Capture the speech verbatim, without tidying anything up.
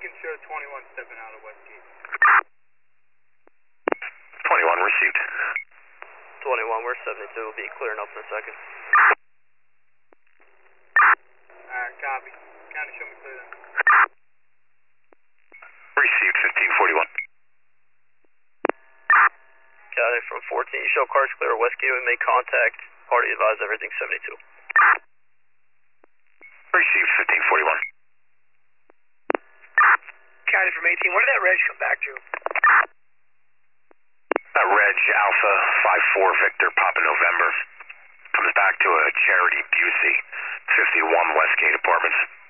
can show twenty-one stepping out of Westgate. twenty-one received. twenty-one, we're seventy-two. We'll be clearing up in a second. Alright, copy. County, show me clear then. Received fifteen forty-one. County from fourteen, show cars clear Westgate. We make contact. Party advise everything seventy-two. Received fifteen forty-one. County from eighteen, what did that reg come back to? That Reg Alpha five four Victor Papa November comes back to a Charity Busey, fifty-one Westgate Apartments.